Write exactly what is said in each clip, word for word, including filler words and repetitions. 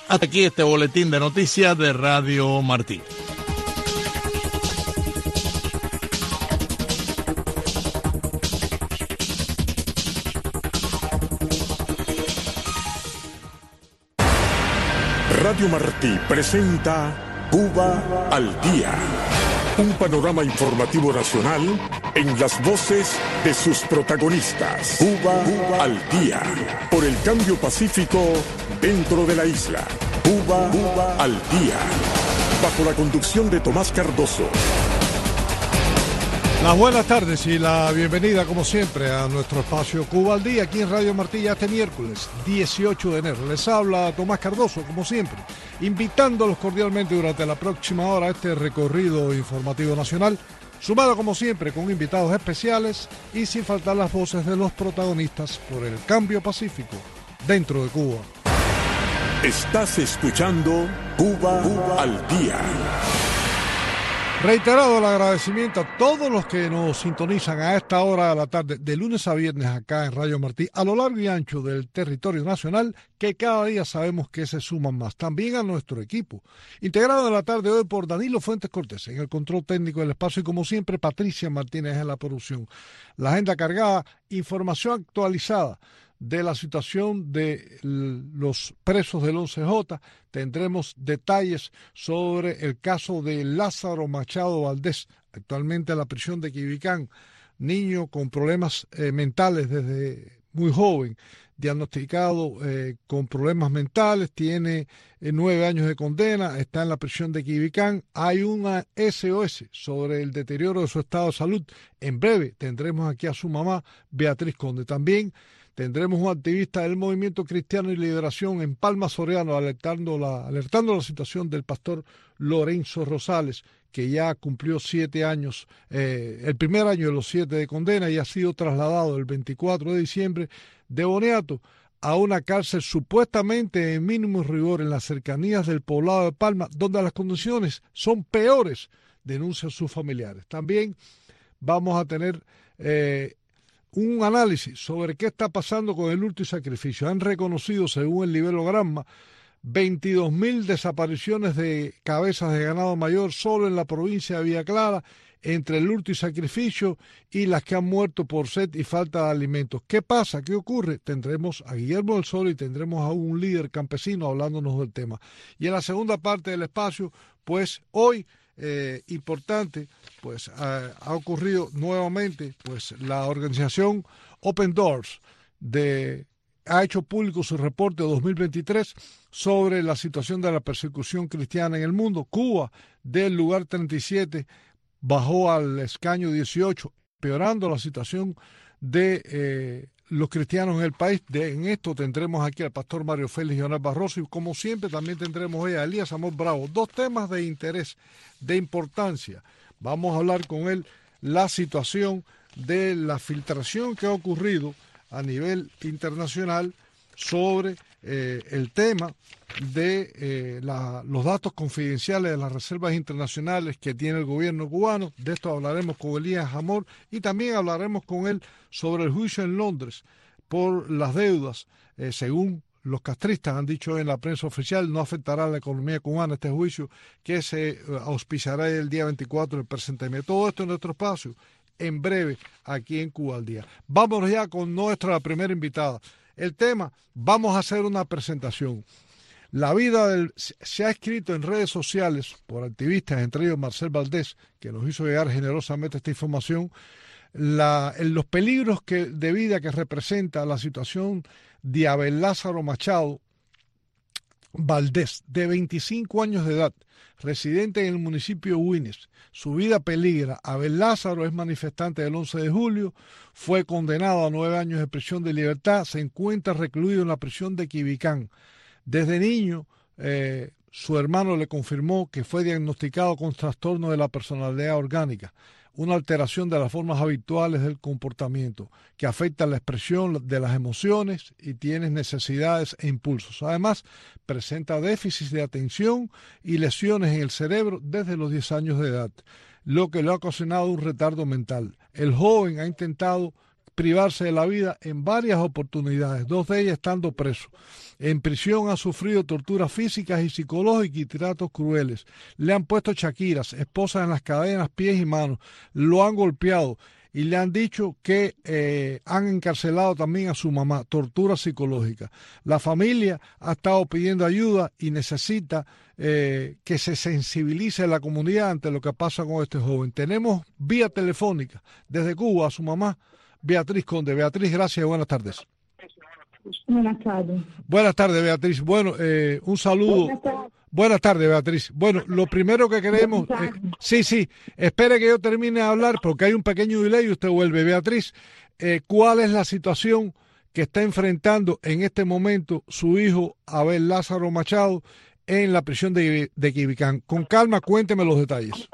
Hasta aquí este boletín de noticias de Radio Martí. Radio Martí presenta Cuba al Día, un panorama informativo nacional en las voces de sus protagonistas. Cuba, Cuba al Día, por el cambio pacífico dentro de la isla. Cuba, Cuba al Día, bajo la conducción de Tomás Cardoso. Las buenas tardes y la bienvenida, como siempre, a nuestro espacio Cuba al Día, aquí en Radio Martí, este miércoles dieciocho de enero. Les habla Tomás Cardoso, como siempre, invitándolos cordialmente durante la próxima hora a este recorrido informativo nacional, sumado, como siempre, con invitados especiales y sin faltar las voces de los protagonistas por el cambio pacífico dentro de Cuba. Estás escuchando Cuba, Cuba al Día. Reiterado el agradecimiento a todos los que nos sintonizan a esta hora de la tarde, de lunes a viernes acá en Radio Martí, a lo largo y ancho del territorio nacional, que cada día sabemos que se suman más. También a nuestro equipo, integrado en la tarde de hoy por Danilo Fuentes Cortés, en el control técnico del espacio, y como siempre Patricia Martínez en la producción. La agenda cargada, información actualizada de la situación de los presos del once J, tendremos detalles sobre el caso de Lázaro Machado Valdés, actualmente en la prisión de Quibicán, niño con problemas eh, mentales desde muy joven, diagnosticado eh, con problemas mentales, tiene eh, nueve años de condena, está en la prisión de Quibicán. Hay una S O S sobre el deterioro de su estado de salud. En breve tendremos aquí a su mamá, Beatriz Conde. También tendremos un activista del Movimiento Cristiano y Liberación en Palma Soriano alertando la, alertando la situación del pastor Lorenzo Rosales, que ya cumplió siete años, eh, el primer año de los siete de condena, y ha sido trasladado el veinticuatro de diciembre de Boniato a una cárcel supuestamente en mínimo rigor en las cercanías del poblado de Palma, donde las condiciones son peores, denuncian sus familiares. También vamos a tener Eh, un análisis sobre qué está pasando con el hurto y sacrificio. Han reconocido, según el Libelogramma, veintidós mil desapariciones de cabezas de ganado mayor solo en la provincia de Villa Clara, entre el hurto y sacrificio y las que han muerto por sed y falta de alimentos. ¿Qué pasa? ¿Qué ocurre? Tendremos a Guillermo del Sol y tendremos a un líder campesino hablándonos del tema. Y en la segunda parte del espacio, pues hoy, Eh, importante, pues ha, ha ocurrido nuevamente, pues la organización Open Doors de, ha hecho público su reporte de dos mil veintitrés sobre la situación de la persecución cristiana en el mundo. Cuba, del lugar treinta y siete, bajó al escaño dieciocho, empeorando la situación de eh, los cristianos en el país. De, en esto tendremos aquí al pastor Mario Félix Leonel Barroso, y como siempre también tendremos hoy a Elías Amor Bravo. Dos temas de interés, de importancia. Vamos a hablar con él la situación de la filtración que ha ocurrido a nivel internacional sobre eh, el tema de eh, la, los datos confidenciales de las reservas internacionales que tiene el gobierno cubano. De esto hablaremos con Elías Amor, y también hablaremos con él sobre el juicio en Londres por las deudas. Eh, según los castristas han dicho en la prensa oficial, no afectará a la economía cubana este juicio, que se eh, auspiciará el día veinticuatro del presente mes. Todo esto en nuestro espacio, en breve, aquí en Cuba al Día. Vámonos ya con nuestra primera invitada. El tema, vamos a hacer una presentación. La vida del, se ha escrito en redes sociales por activistas, entre ellos Marcel Valdés, que nos hizo llegar generosamente esta información, la, en los peligros que, de vida que representa la situación de Abel Lázaro Machado Valdés, de veinticinco años de edad, residente en el municipio de Huines. Su vida peligra. Abel Lázaro es manifestante del once de julio, fue condenado a nueve años de prisión de libertad, se encuentra recluido en la prisión de Quibicán. Desde niño, eh, su hermano le confirmó que fue diagnosticado con trastorno de la personalidad orgánica, una alteración de las formas habituales del comportamiento que afecta la expresión de las emociones y tiene necesidades e impulsos. Además, presenta déficits de atención y lesiones en el cerebro desde los diez años de edad, lo que le ha ocasionado un retardo mental. El joven ha intentado privarse de la vida en varias oportunidades, dos de ellas estando preso. En prisión ha sufrido torturas físicas y psicológicas y tratos crueles. Le han puesto chaquiras, esposas en las cadenas, pies y manos. Lo han golpeado y le han dicho que eh, han encarcelado también a su mamá. Tortura psicológica. La familia ha estado pidiendo ayuda y necesita eh, que se sensibilice la comunidad ante lo que pasa con este joven. Tenemos vía telefónica desde Cuba a su mamá, Beatriz Conde. Beatriz, gracias y buenas tardes. Buenas tardes. Buenas tardes, Beatriz. Bueno, eh, un saludo. Buenas tardes. Buenas tardes, Beatriz. Bueno, lo primero que queremos... Eh, sí, sí, espere que yo termine de hablar porque hay un pequeño delay y usted vuelve. Beatriz, eh, ¿cuál es la situación que está enfrentando en este momento su hijo Abel Lázaro Machado en la prisión de, de Quibicán? Con calma, cuénteme los detalles.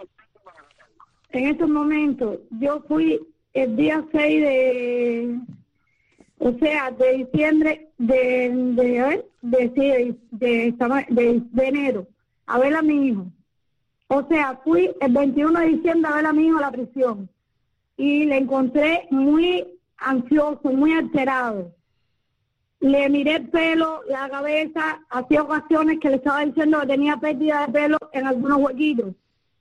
En estos momentos, yo fui el día seis de... O sea, de diciembre, de, de, de, de, de, de, de enero, a ver a mi hijo. O sea, fui el veintiuno de diciembre a ver a mi hijo a la prisión. Y le encontré muy ansioso, muy alterado. Le miré el pelo, la cabeza, hacía ocasiones que le estaba diciendo que tenía pérdida de pelo en algunos huequitos.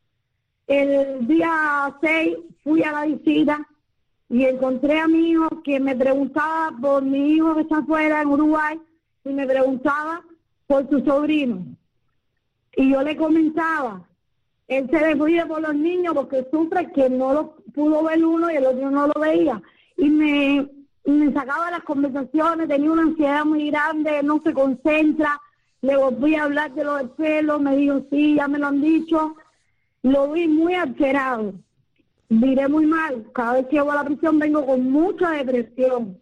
El día seis fui a la visita y encontré a mi hijo que me preguntaba por mi hijo que está afuera en Uruguay y me preguntaba por su sobrino. Y yo le comentaba, él se descuida por los niños porque sufre que no lo pudo ver uno y el otro no lo veía. Y me, me sacaba las conversaciones, tenía una ansiedad muy grande, no se concentra. Le volví a hablar de lo del pelo, me dijo, sí, ya me lo han dicho. Lo vi muy alterado. Miré muy mal. Cada vez que llego a la prisión vengo con mucha depresión.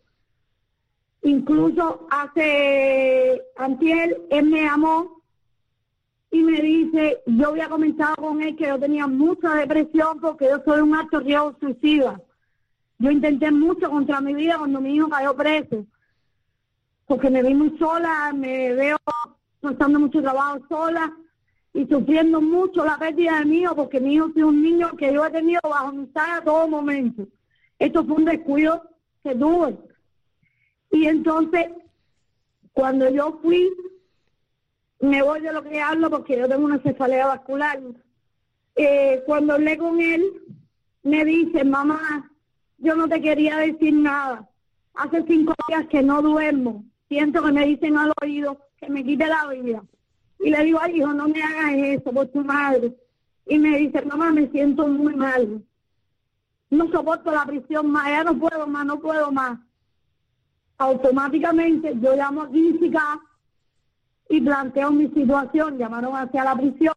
Incluso hace antier, él me llamó y me dice, yo había comentado con él que yo tenía mucha depresión porque yo soy un alto riesgo suicida. Yo intenté mucho contra mi vida cuando mi hijo cayó preso, porque me vi muy sola, me veo pasando mucho trabajo sola y sufriendo mucho la pérdida de mi hijo, porque mi hijo es un niño que yo he tenido bajo mi sala a todo momento. Esto fue un descuido que tuve. Y entonces, cuando yo fui, me voy de lo que hablo porque yo tengo una cefalea vascular. Eh, cuando hablé con él, me dice, mamá, yo no te quería decir nada. Hace cinco días que no duermo. Siento que me dicen al oído que me quite la vida. Y le digo, ay, hijo, no me hagas eso por tu madre. Y me dice, mamá, me siento muy mal. No soporto la prisión más, ya no puedo más, no puedo más. Automáticamente yo llamo a quince K y planteo mi situación. Llamaron hacia la prisión.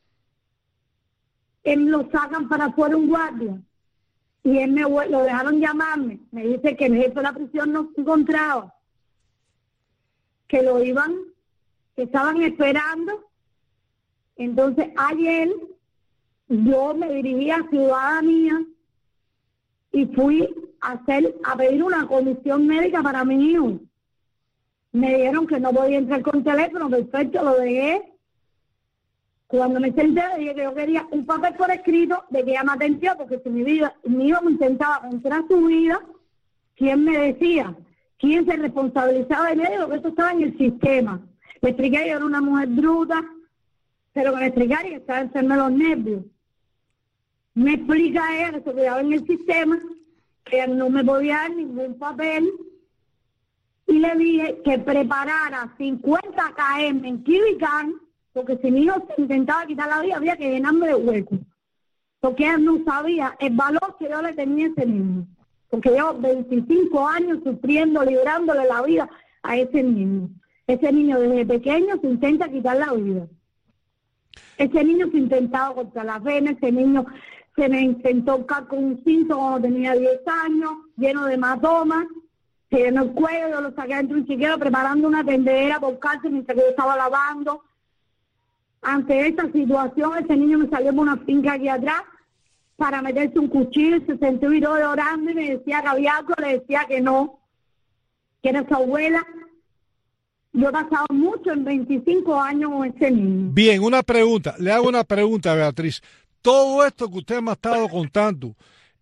Él lo sacan para afuera un guardia. Y él me lo dejaron llamarme. Me dice que el jefe de la prisión no se encontraba. Que lo iban... que estaban esperando. Entonces ayer yo me dirigí a Ciudadanía y fui a hacer a pedir una comisión médica para mi hijo. Me dijeron que no podía entrar con teléfono, perfecto, lo dejé. Cuando me senté dije que yo quería un papel por escrito de que ella me atendió, porque si mi vida, mi hijo me intentaba contra su vida, ¿quién me decía? ¿Quién se responsabilizaba de mí? Porque eso estaba en el sistema. Le expliqué que yo era una mujer bruta, pero que le explicara que estaba enferma de los nervios. Me explica ella que se cuidaba en el sistema, que ella no me podía dar ningún papel, y le dije que preparara cincuenta kilómetros en Quibicán, porque si mi hijo se intentaba quitar la vida, había que llenarme de huecos. Porque ella no sabía el valor que yo le tenía a ese niño. Porque yo veinticinco años sufriendo, librándole la vida a ese niño. Ese niño desde pequeño se intenta quitar la vida. Ese niño se intentaba cortar las venas, ese niño se me intentó buscar con un cinto cuando tenía diez años, lleno de hematomas, se llenó el cuello, yo lo saqué dentro de un chiquero preparando una tendedera por cárcel mientras que yo estaba lavando. Ante esta situación, ese niño me salió por una finca aquí atrás para meterse un cuchillo y se sentó y llorando y me decía que había algo, le decía que no, que era su abuela. Yo he pasado mucho en veinticinco años con ese niño. Bien, una pregunta, le hago una pregunta, Beatriz. Todo esto que usted me ha estado contando,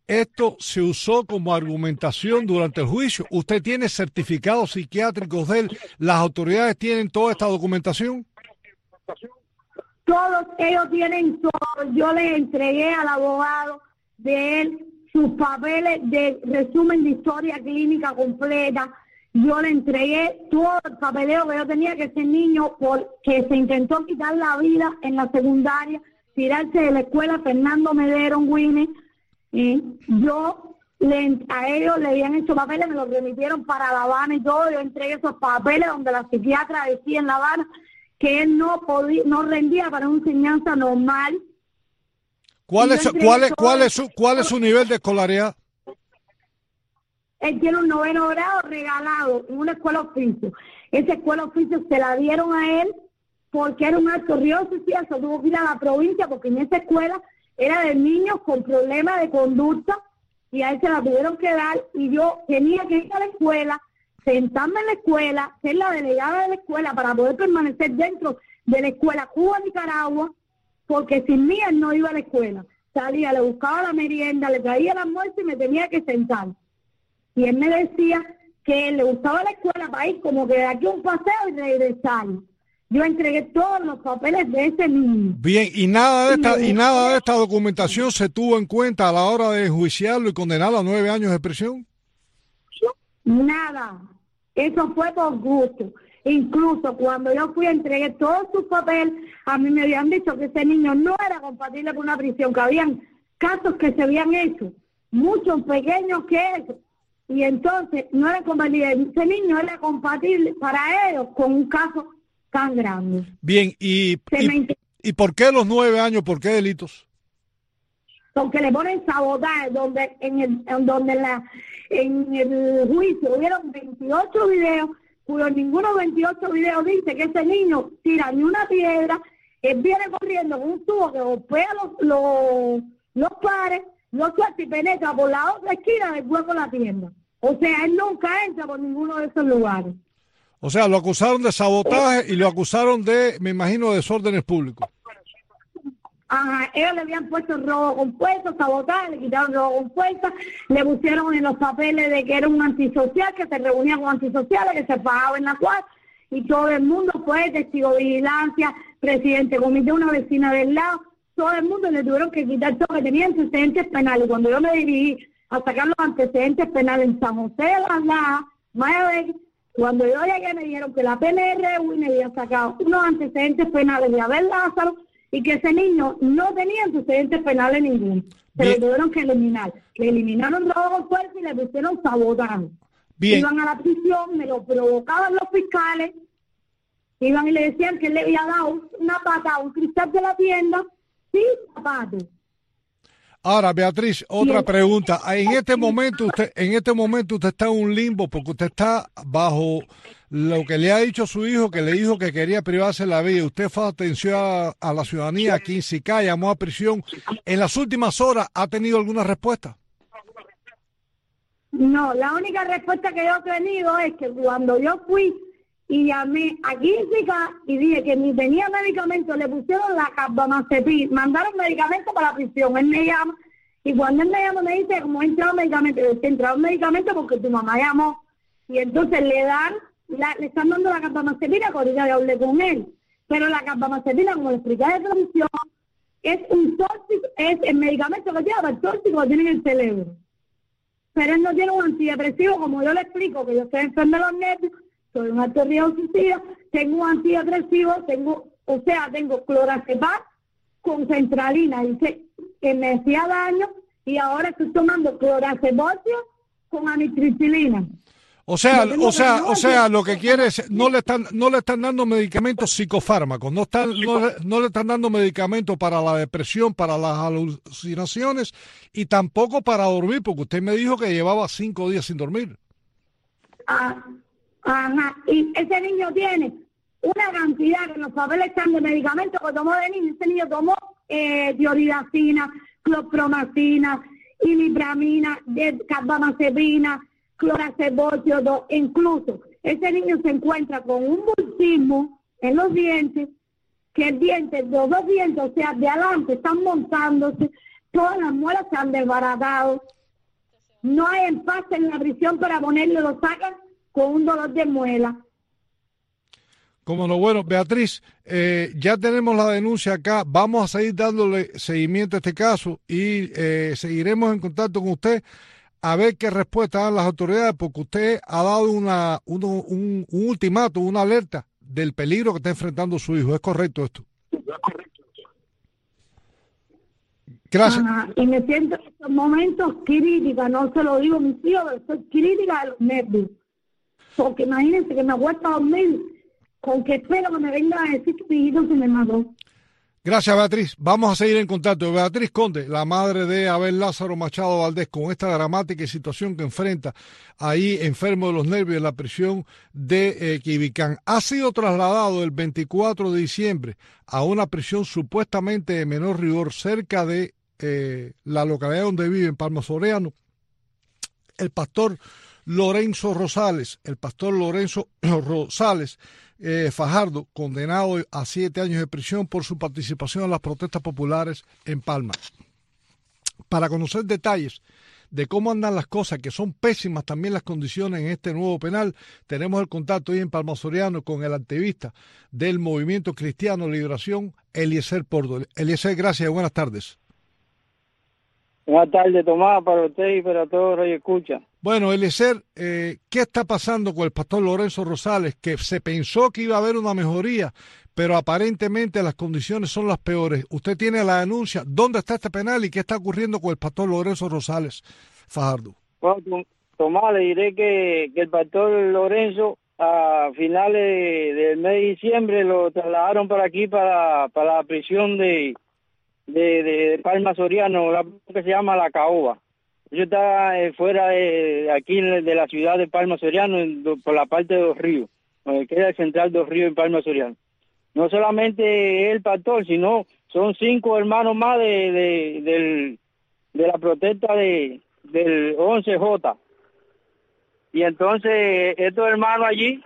esto se usó como argumentación durante el juicio. ¿Usted tiene certificados psiquiátricos de él? ¿Las autoridades tienen toda esta documentación? Todos ellos tienen todo. Yo les entregué al abogado de él sus papeles de resumen de historia clínica completa. Yo le entregué todo el papeleo que yo tenía, que ese niño, porque se intentó quitar la vida en la secundaria, tirarse de la escuela, Fernando Medero, Winnie, y yo le, a ellos le habían hecho papeles, me los remitieron para La Habana y todo. Yo entregué esos papeles donde la psiquiatra decía en La Habana que él no podía, no rendía para una enseñanza normal. ¿Cuál es, cuál es, cuál es su, cuál es su nivel de escolaridad? Él tiene un noveno grado regalado en una escuela oficio. Esa escuela oficio se la dieron a él porque era un acto río social, se tuvo que ir a la provincia porque en esa escuela era de niños con problemas de conducta y a él se la tuvieron que dar y yo tenía que ir a la escuela, sentarme en la escuela, ser la delegada de la escuela para poder permanecer dentro de la escuela Cuba-Nicaragua, porque sin mí él no iba a la escuela. Salía, le buscaba la merienda, le traía el almuerzo y me tenía que sentar. Y él me decía que le gustaba la escuela para ir como que de aquí a un paseo y regresar. Yo entregué todos los papeles de ese niño. Bien, y nada de esta, y nada de esta documentación se tuvo en cuenta a la hora de enjuiciarlo y condenarlo a nueve años de prisión. Nada. Eso fue por gusto. Incluso cuando yo fui a entregué todos sus papeles, a mí me habían dicho que ese niño no era compatible con una prisión, que habían casos que se habían hecho, muchos pequeños que eso. Y entonces no era compatible, ese niño era compatible para ellos con un caso tan grande. Bien, y, y, ¿y por qué los nueve años? ¿Por qué delitos? Porque le ponen sabotaje, donde en el en donde la en el juicio hubieron veintiocho videos, cuyo ninguno de veintiocho videos dice que ese niño tira ni una piedra, él viene corriendo con un tubo que golpea los, los, los pares, no suelta y penetra por la otra esquina del hueco de la tienda. O sea, él nunca entra por ninguno de esos lugares. O sea, lo acusaron de sabotaje y lo acusaron de, me imagino, desórdenes públicos. Ajá, ellos le habían puesto robo compuesto, sabotaje, le quitaron robo compuesto, le pusieron en los papeles de que era un antisocial, que se reunía con antisociales, que se pagaba en la cual, y todo el mundo fue testigo de vigilancia, presidente de comité, una vecina del lado, todo el mundo le tuvieron que quitar todo, que tenía antecedentes penales. Cuando yo me dirigí a sacar los antecedentes penales en San José de las Lajas, Mayagüez, cuando yo llegué me dijeron que la P N R me había sacado unos antecedentes penales de Abel Lázaro y que ese niño no tenía antecedentes penales ninguno. Se lo tuvieron que eliminar. Le eliminaron robo con fuerza y le pusieron sabotaje. Bien. Iban a la prisión, me lo provocaban los fiscales, iban y le decían que él le había dado una pata a un cristal de la tienda sin zapatos. Ahora, Beatriz, otra pregunta. En este momento usted, en este momento usted está en un limbo porque usted está bajo lo que le ha dicho su hijo, que le dijo que quería privarse la vida. Usted fue atención a, a la ciudadanía aquí en Sicá, llamó a prisión. ¿En las últimas horas ha tenido alguna respuesta? No, la única respuesta que yo he tenido es que cuando yo fui y llamé aquí en Sicá y dije que ni tenía medicamentos, le pusieron la carbamazepina, mandaron medicamentos para la prisión. Él me llama y cuando él me llama me dice, como he entrado medicamentos, yo he entrado medicamentos porque tu mamá llamó y entonces le dan, la, le están dando la carbamazepina, que ahorita yo hablé con él, pero la carbamazepina, como le expliqué de transmisión, es un tóxico, es el medicamento que lleva el tóxico que tiene en el cerebro. Pero él no tiene un antidepresivo, como yo le explico, que yo estoy enfermo de los nervios, soy un alto riesgo suicida, tengo un antidepresivo, tengo, o sea, tengo clorazepam con centralina, dice que me hacía daño, y ahora estoy tomando clorazepam con amitriptilina. O sea, o sea, o sea, lo que quiere es, no le están, no le están dando medicamentos psicofármacos, no están, no, no le están dando medicamentos para la depresión, para las alucinaciones y tampoco para dormir, porque usted me dijo que llevaba cinco días sin dormir. Ah, ajá, y ese niño tiene una cantidad que en los papeles están de medicamentos que tomó de niño. Ese niño tomó eh, dioridacina, clorpromacina, imipramina, carbamazepina, clorazepam, incluso ese niño se encuentra con un bruxismo en los dientes, que el diente, los dos dientes, o sea, de adelante están montándose, todas las muelas se han desbaratado, no hay empate en la prisión para ponerle, lo sacan con un dolor de muela. Como no, bueno, Beatriz, eh, ya tenemos la denuncia acá, vamos a seguir dándole seguimiento a este caso y eh, seguiremos en contacto con usted a ver qué respuesta dan las autoridades, porque usted ha dado una, uno, un, un ultimátum, una alerta del peligro que está enfrentando su hijo. ¿Es correcto esto? Gracias. Ajá. Y me siento en estos momentos crítica, no se lo digo a mis hijos, pero soy crítica de los nervios. Porque imagínense que me acuesto a dormir con que espero que me vengan a decir que mi hijo se me mató. Gracias, Beatriz. Vamos a seguir en contacto. Beatriz Conde, la madre de Abel Lázaro Machado Valdés, con esta dramática situación que enfrenta ahí enfermo de los nervios en la prisión de eh, Quibicán. Ha sido trasladado el veinticuatro de diciembre a una prisión supuestamente de menor rigor cerca de eh, la localidad donde vive, en Palma Soriano, el pastor Lorenzo Rosales, el pastor Lorenzo Rosales eh, Fajardo, condenado a siete años de prisión por su participación en las protestas populares en Palma. Para conocer detalles de cómo andan las cosas, que son pésimas también las condiciones en este nuevo penal, tenemos el contacto hoy en Palma Soriano con el activista del Movimiento Cristiano Liberación, Eliezer Pordo. Eliezer, gracias y buenas tardes. Buenas tardes, Tomás, para usted y para todos los que escuchan. Bueno, Eliezer, eh, ¿qué está pasando con el pastor Lorenzo Rosales? Que se pensó que iba a haber una mejoría, pero aparentemente las condiciones son las peores. Usted tiene la denuncia. ¿Dónde está este penal y qué está ocurriendo con el pastor Lorenzo Rosales Fajardo? Bueno, Tomás, le diré que, que el pastor Lorenzo a finales del mes de diciembre lo trasladaron para aquí, para, para la prisión de... De, de Palma Soriano, la que se llama La Caoba. Yo estaba eh, fuera de aquí de la ciudad de Palma Soriano, en, por la parte de Dos Ríos, donde queda el central de Dos Ríos en Palma Soriano. No solamente el pastor, sino son cinco hermanos más de, de, del, de la protesta de, del once J. Y entonces estos hermanos allí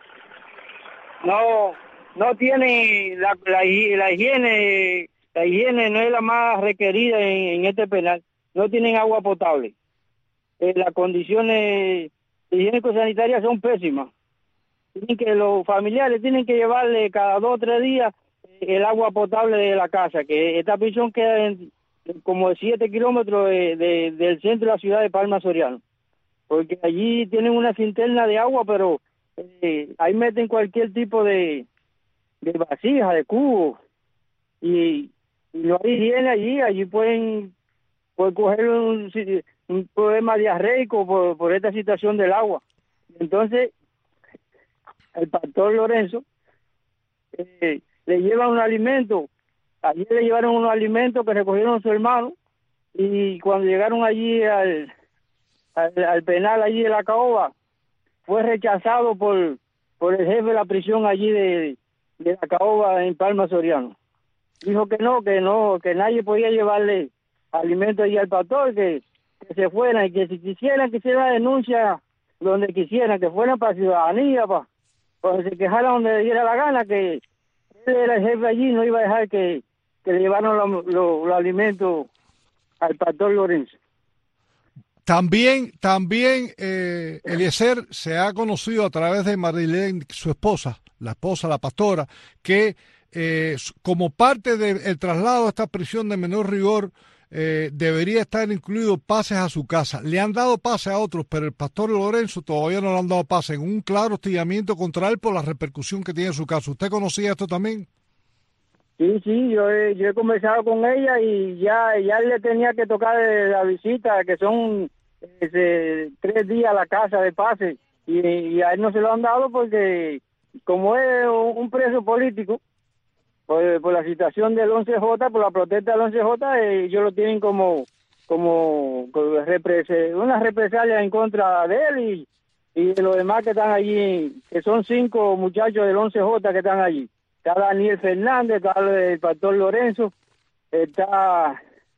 no, no tienen la, la, la higiene. La higiene no es la más requerida en, en este penal. No tienen agua potable. Eh, las condiciones higiénico-sanitarias son pésimas. Tienen que los familiares tienen que llevarle cada dos o tres días el agua potable de la casa, que esta prisión queda en, como siete kilómetros de, de, del centro de la ciudad de Palma Soriano. Porque allí tienen una cisterna de agua, pero eh, ahí meten cualquier tipo de, de vasija, de cubo. Y Y no hay higiene allí, allí pueden, pueden coger un, un problema diarreico por, por esta situación del agua. Entonces, el pastor Lorenzo eh, le llevan un alimento, allí le llevaron unos alimentos que recogieron a su hermano, y cuando llegaron allí al, al, al penal allí de La Caoba, fue rechazado por, por el jefe de la prisión allí de, de La Caoba en Palma Soriano. Dijo que no, que no, que nadie podía llevarle alimento allí al pastor, que, que se fueran, y que si quisieran, que hicieran la denuncia donde quisieran, que fueran para ciudadanía, para, para que se quejaran donde le diera la gana, que él era el jefe allí, no iba a dejar que, que le llevaran los lo, lo alimentos al pastor Lorenzo. También, también eh, Eliezer, se ha conocido a través de Marilén, su esposa, la esposa, la pastora, que Eh, como parte del traslado a esta prisión de menor rigor, eh, debería estar incluido pases a su casa. Le han dado pase a otros, pero el pastor Lorenzo todavía no le han dado pase, en un claro hostigamiento contra él por la repercusión que tiene en su caso. ¿Usted conocía esto también? Sí, sí, yo he, yo he conversado con ella y ya, ya le tenía que tocar la visita, que son eh, tres días a la casa de pase, y, y a él no se lo han dado porque como es un preso político, Por, por la situación del once J, por la protesta del once J, eh, ellos lo tienen como como, como repres una represalia en contra de él y, y de los demás que están allí, que son cinco muchachos del once J que están allí. Está Daniel Fernández, está el pastor Lorenzo, está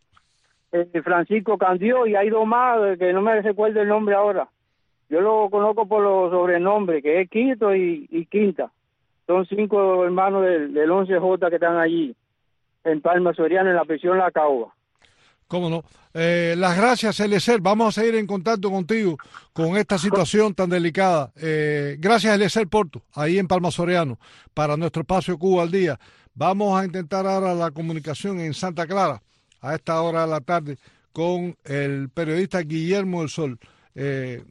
el Francisco Candió, y hay dos más que no me recuerdo el nombre ahora. Yo lo conozco por los sobrenombres, que es Quito y, y Quinta. Son cinco hermanos del, del once J que están allí, en Palma Soriano, en la prisión La Caoba. Cómo no. Eh, las gracias, Eliezer. Vamos a seguir en contacto contigo con esta situación tan delicada. Eh, gracias, Eliezer Porto, ahí en Palma Soriano, para nuestro espacio Cuba al Día. Vamos a intentar ahora la comunicación en Santa Clara, a esta hora de la tarde, con el periodista Guillermo del Sol, eh,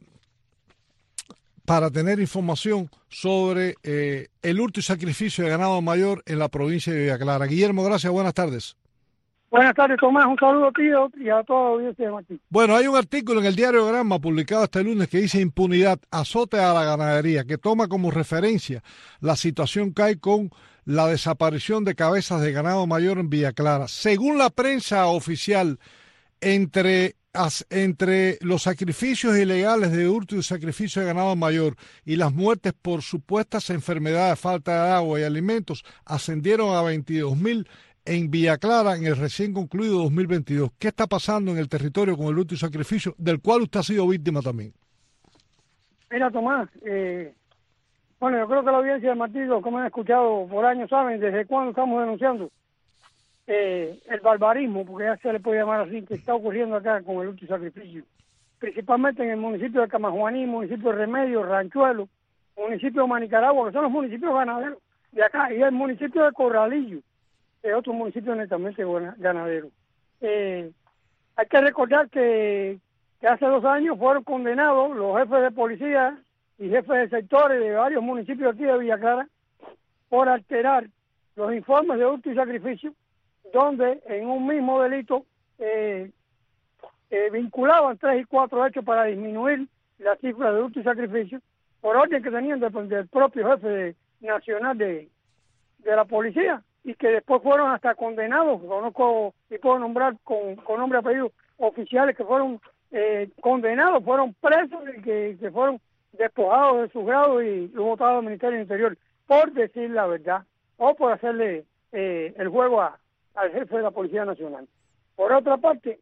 para tener información sobre eh, el hurto y sacrificio de ganado mayor en la provincia de Villa Clara. Guillermo, gracias, buenas tardes. Buenas tardes, Tomás. Un saludo a ti y a toda la audiencia de Martín. Bueno, hay un artículo en el diario Granma publicado este lunes que dice impunidad, azote a la ganadería, que toma como referencia la situación que hay con la desaparición de cabezas de ganado mayor en Villa Clara. Según la prensa oficial, entre, entre los sacrificios ilegales de hurto y sacrificio de ganado mayor y las muertes por supuestas enfermedades, falta de agua y alimentos, ascendieron a veintidós mil en Villa Clara en el recién concluido dos mil veintidós. ¿Qué está pasando en el territorio con el hurto y sacrificio, del cual usted ha sido víctima también? Mira, Tomás, eh, bueno, yo creo que la audiencia de Martín, como han escuchado por años, saben desde cuándo estamos denunciando eh, el barbarismo, porque ya se le puede llamar así, que está ocurriendo acá con el hurto y sacrificio, principalmente en el municipio de Camajuaní, municipio de Remedio, Ranchuelo, municipio de Manicaragua, que son los municipios ganaderos de acá, y el municipio de Corralillo, de otros municipios netamente ganaderos. Eh, hay que recordar que, que hace dos años fueron condenados los jefes de policía y jefes de sectores de varios municipios aquí de Villa Clara por alterar los informes de hurto y sacrificio, donde en un mismo delito eh, eh, vinculaban tres y cuatro hechos para disminuir la cifra de hurto y sacrificio, por orden que tenían del, del propio jefe de, nacional de, de la policía, y que después fueron hasta condenados. Conozco y puedo nombrar con, con nombre y apellido oficiales que fueron eh, condenados, fueron presos y que, que fueron despojados de sus grados y los votados al Ministerio del Interior por decir la verdad o por hacerle eh, el juego a, al jefe de la Policía Nacional. Por otra parte,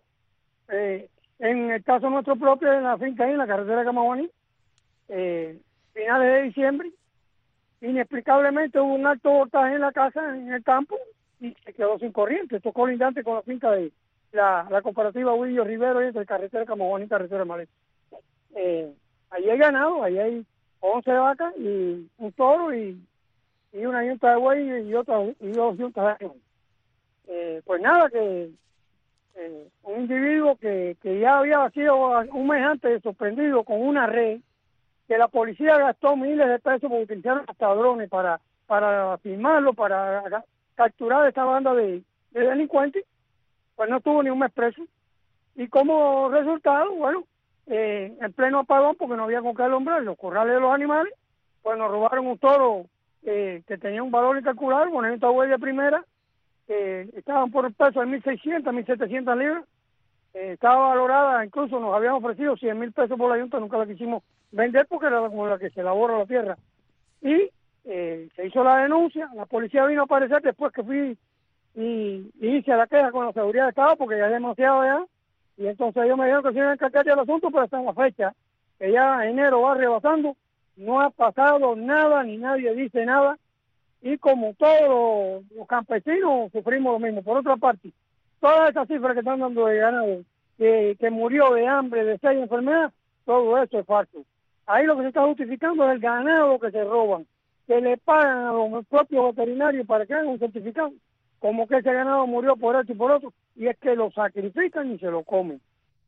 eh, en el caso nuestro propio, en la finca ahí, en la carretera de Camajuaní, eh, finales de diciembre, inexplicablemente hubo un alto voltaje en la casa, en el campo, y se quedó sin corriente. Tocó lindante con la finca de la, la cooperativa Huillo Rivero, entre carretera de Camajuaní y carretera de Maleta. Eh, ahí hay ganado, ahí hay once vacas y un toro y, y una yunta de buey y, otra, y dos yuntas de animales. Eh, pues nada, que eh, un individuo que, que ya había sido un mes antes sorprendido con una red, que la policía gastó miles de pesos porque utilizaron hasta drones para, para filmarlo, para capturar esta banda de, de delincuentes, pues no tuvo ni un mes preso. Y como resultado, bueno, eh, en pleno apagón, porque no había con qué alumbrar los corrales de los animales, pues nos robaron un toro eh, que tenía un valor incalculable, con esta huella de primera, eh, estaban por el peso de mil seiscientas, mil setecientas libras, eh, estaba valorada, incluso nos habían ofrecido cien mil pesos por la yunta, nunca la quisimos vender porque era como la que se elabora la tierra. Y eh, se hizo la denuncia, la policía vino a aparecer después que fui y, y hice la queja con la seguridad de Estado porque ya es demasiado ya, y entonces ellos me dijeron que se iban a encargar del asunto, pero hasta la fecha, que ya enero va rebasando, no ha pasado nada, ni nadie dice nada, y como todos los campesinos sufrimos lo mismo. Por otra parte, todas esas cifras que están dando de ganado, que, que murió de hambre, de sed y enfermedad, todo eso es falso. Ahí lo que se está justificando es el ganado que se roban, que le pagan a los propios veterinarios para que hagan un certificado, como que ese ganado murió por esto y por otro, y es que lo sacrifican y se lo comen.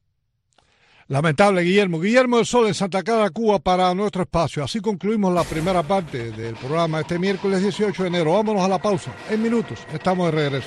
Lamentable, Guillermo. Guillermo del Sol en Santa Clara, Cuba, para nuestro espacio. Así concluimos la primera parte del programa este miércoles dieciocho de enero. Vámonos a la pausa. En minutos estamos de regreso.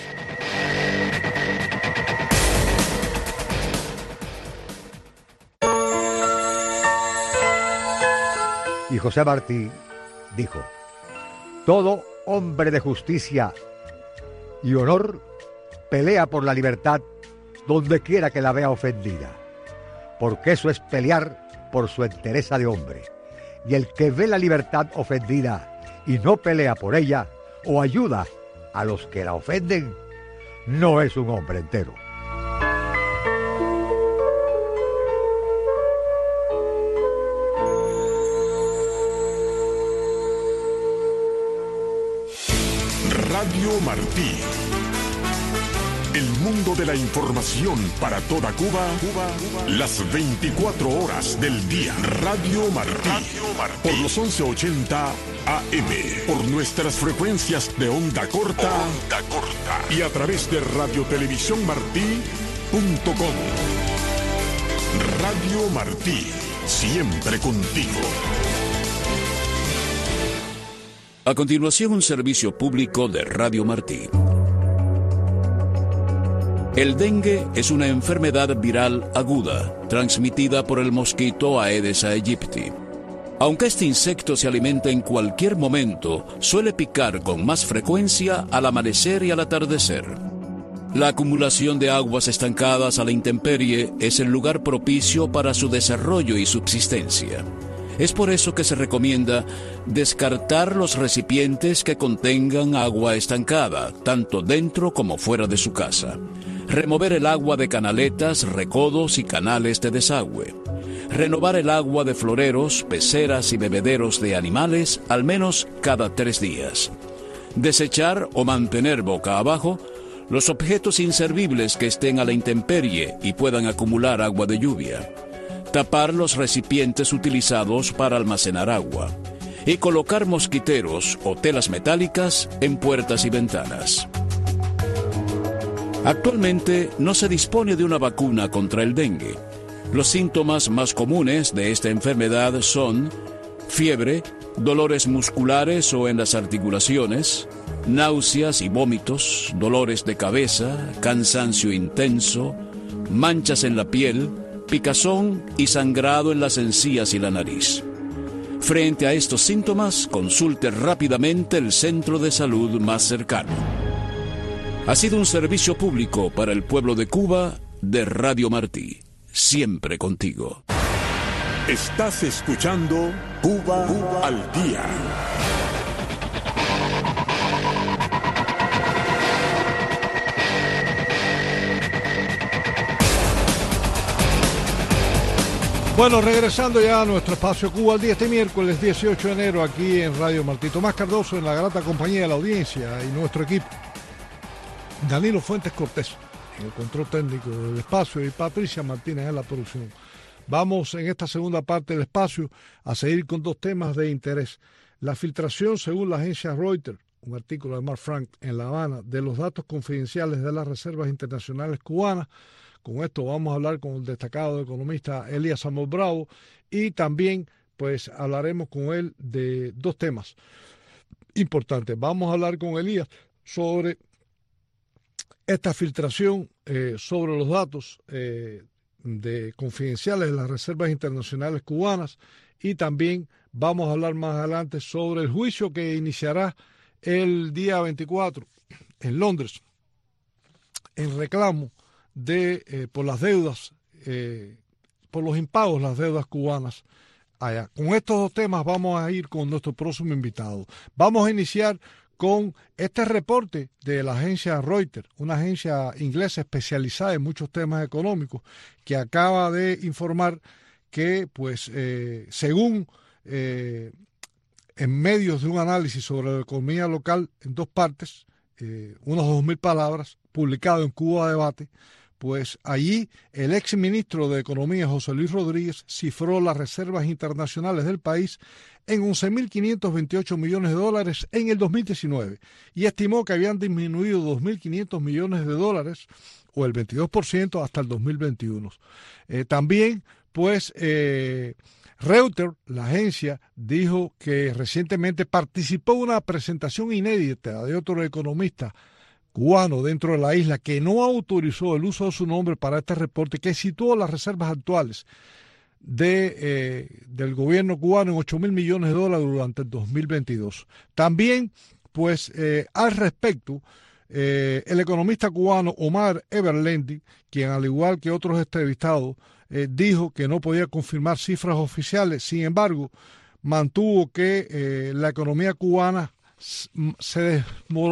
Y José Martí dijo: todo hombre de justicia y honor pelea por la libertad donde quiera que la vea ofendida, porque eso es pelear por su entereza de hombre. Y el que ve la libertad ofendida y no pelea por ella o ayuda a los que la ofenden, no es un hombre entero. Radio Martí, El mundo de la información para toda Cuba, Cuba, Cuba. Las veinticuatro horas del día. Radio Martí. Radio Martí. Por los once ochenta A M. Por nuestras frecuencias de onda corta. Onda corta. Y a través de radio televisión martí punto com. Radio Martí. Siempre contigo. A continuación, un servicio público de Radio Martí. El dengue es una enfermedad viral aguda, transmitida por el mosquito Aedes aegypti. Aunque este insecto se alimenta en cualquier momento, suele picar con más frecuencia al amanecer y al atardecer. La acumulación de aguas estancadas a la intemperie es el lugar propicio para su desarrollo y subsistencia. Es por eso que se recomienda descartar los recipientes que contengan agua estancada, tanto dentro como fuera de su casa. Remover el agua de canaletas, recodos y canales de desagüe. Renovar el agua de floreros, peceras y bebederos de animales al menos cada tres días. Desechar o mantener boca abajo los objetos inservibles que estén a la intemperie y puedan acumular agua de lluvia. Tapar los recipientes utilizados para almacenar agua. Y colocar mosquiteros o telas metálicas en puertas y ventanas. Actualmente no se dispone de una vacuna contra el dengue. Los síntomas más comunes de esta enfermedad son fiebre, dolores musculares o en las articulaciones, náuseas y vómitos, dolores de cabeza, cansancio intenso, manchas en la piel, picazón y sangrado en las encías y la nariz. Frente a estos síntomas, consulte rápidamente el centro de salud más cercano. Ha sido un servicio público para el pueblo de Cuba de Radio Martí. Siempre contigo. Estás escuchando Cuba, Cuba al Día. Bueno, regresando ya a nuestro espacio Cuba al Día, este miércoles dieciocho de enero aquí en Radio Martí. Tomás Cardoso en la grata compañía de la audiencia y nuestro equipo. Danilo Fuentes Cortés en el control técnico del espacio y Patricia Martínez en la producción. Vamos en esta segunda parte del espacio a seguir con dos temas de interés. La filtración, según la agencia Reuters, un artículo de Mark Frank en La Habana, de los datos confidenciales de las reservas internacionales cubanas. Con esto vamos a hablar con el destacado economista Elías Amos Bravo y también pues hablaremos con él de dos temas importantes. Vamos a hablar con Elías sobre esta filtración eh, sobre los datos eh, de confidenciales de las reservas internacionales cubanas y también vamos a hablar más adelante sobre el juicio que iniciará el día veinticuatro en Londres en reclamo de eh, por las deudas, eh, por los impagos las deudas cubanas allá. Con estos dos temas vamos a ir con nuestro próximo invitado. Vamos a iniciar con este reporte de la agencia Reuters, una agencia inglesa especializada en muchos temas económicos, que acaba de informar que, pues, eh, según eh, en medios de un análisis sobre la economía local en dos partes, eh, unas dos mil palabras, publicado en Cuba Debate, pues allí el ex ministro de Economía, José Luis Rodríguez, cifró las reservas internacionales del país en once mil quinientos veintiocho millones de dólares en el dos mil diecinueve y estimó que habían disminuido dos mil quinientos millones de dólares o el veintidós por ciento hasta el dos mil veintiuno. Eh, también, pues, eh, Reuters, la agencia, dijo que recientemente participó en una presentación inédita de otro economista cubano dentro de la isla que no autorizó el uso de su nombre para este reporte, que situó las reservas actuales de, eh, del gobierno cubano en ocho mil millones de dólares durante el dos mil veintidós. También, pues, eh, al respecto, eh, el economista cubano Omar Everlendi, quien al igual que otros entrevistados, eh, dijo que no podía confirmar cifras oficiales, sin embargo, mantuvo que eh, la economía cubana se desmoronó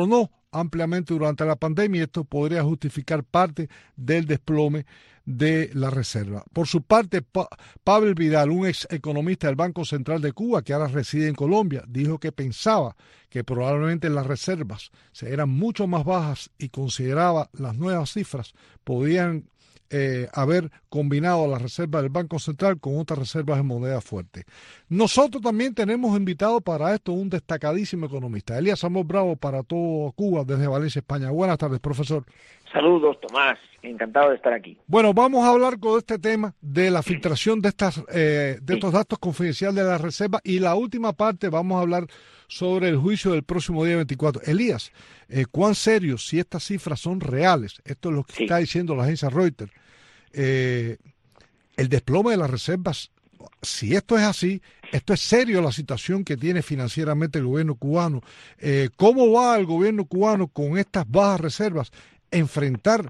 ampliamente durante la pandemia y esto podría justificar parte del desplome de la reserva. Por su parte, pa Pavel Vidal, un ex economista del Banco Central de Cuba que ahora reside en Colombia, dijo que pensaba que probablemente las reservas eran mucho más bajas y consideraba las nuevas cifras podían eh, haber combinado las reservas del Banco Central con otras reservas de moneda fuerte. Nosotros también tenemos invitado para esto un destacadísimo economista, Elías Amor Bravo, para todo Cuba desde Valencia, España. Buenas tardes, profesor. Saludos, Tomás. Encantado de estar aquí. Bueno, vamos a hablar con este tema de la filtración de estas eh, de estos datos confidenciales de la reserva y la última parte vamos a hablar sobre el juicio del próximo día veinticuatro. Elías, eh, ¿cuán serio si estas cifras son reales? Esto es lo que sí está diciendo la agencia Reuters. Eh, el desplome de las reservas, si esto es así, esto es serio la situación que tiene financieramente el gobierno cubano. Eh, ¿Cómo va el gobierno cubano con estas bajas reservas enfrentar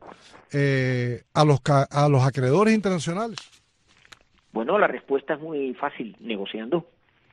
eh, a los a los acreedores internacionales? Bueno, la respuesta es muy fácil, negociando.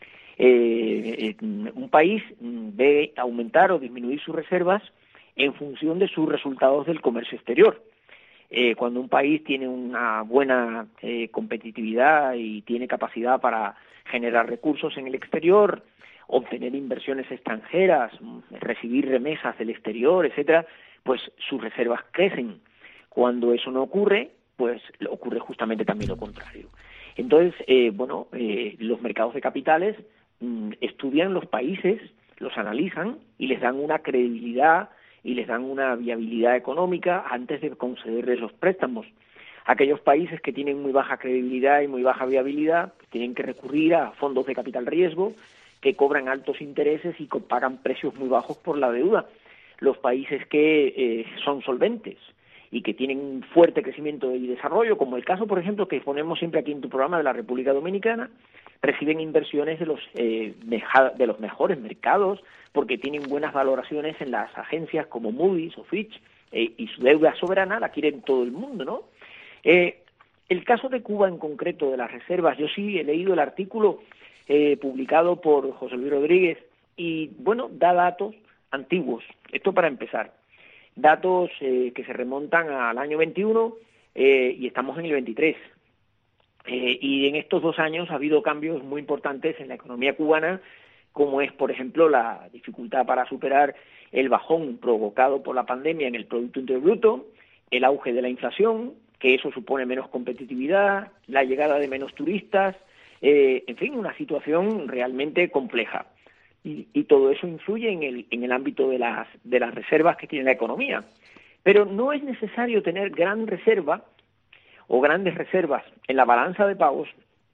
Eh, eh, un país ve aumentar o disminuir sus reservas en función de sus resultados del comercio exterior. Eh, cuando un país tiene una buena eh, competitividad y tiene capacidad para generar recursos en el exterior, obtener inversiones extranjeras, recibir remesas del exterior, etcétera, pues sus reservas crecen. Cuando eso no ocurre, pues ocurre justamente también lo contrario. Entonces, eh, bueno, eh, los mercados de capitales mmm, estudian los países, los analizan y les dan una credibilidad y les dan una viabilidad económica antes de concederles los préstamos. Aquellos países que tienen muy baja credibilidad y muy baja viabilidad pues tienen que recurrir a fondos de capital riesgo que cobran altos intereses y pagan precios muy bajos por la deuda. Los países que eh, son solventes y que tienen un fuerte crecimiento y desarrollo, como el caso, por ejemplo, que ponemos siempre aquí en tu programa de la República Dominicana, reciben inversiones de los eh, de los mejores mercados porque tienen buenas valoraciones en las agencias como Moody's o Fitch eh, y su deuda soberana la quieren todo el mundo, ¿no? Eh, el caso de Cuba en concreto, de las reservas, yo sí he leído el artículo eh, publicado por José Luis Rodríguez y, bueno, da datos antiguos. Esto para empezar. Datos eh, que se remontan al año veintiuno eh, y estamos en el veintitrés. Eh, y en estos dos años ha habido cambios muy importantes en la economía cubana, como es, por ejemplo, la dificultad para superar el bajón provocado por la pandemia en el Producto Interior Bruto, el auge de la inflación, que eso supone menos competitividad, la llegada de menos turistas, eh, en fin, una situación realmente compleja. Y, y todo eso influye en el, en el ámbito de las, de las reservas que tiene la economía. Pero no es necesario tener gran reserva o grandes reservas en la balanza de pagos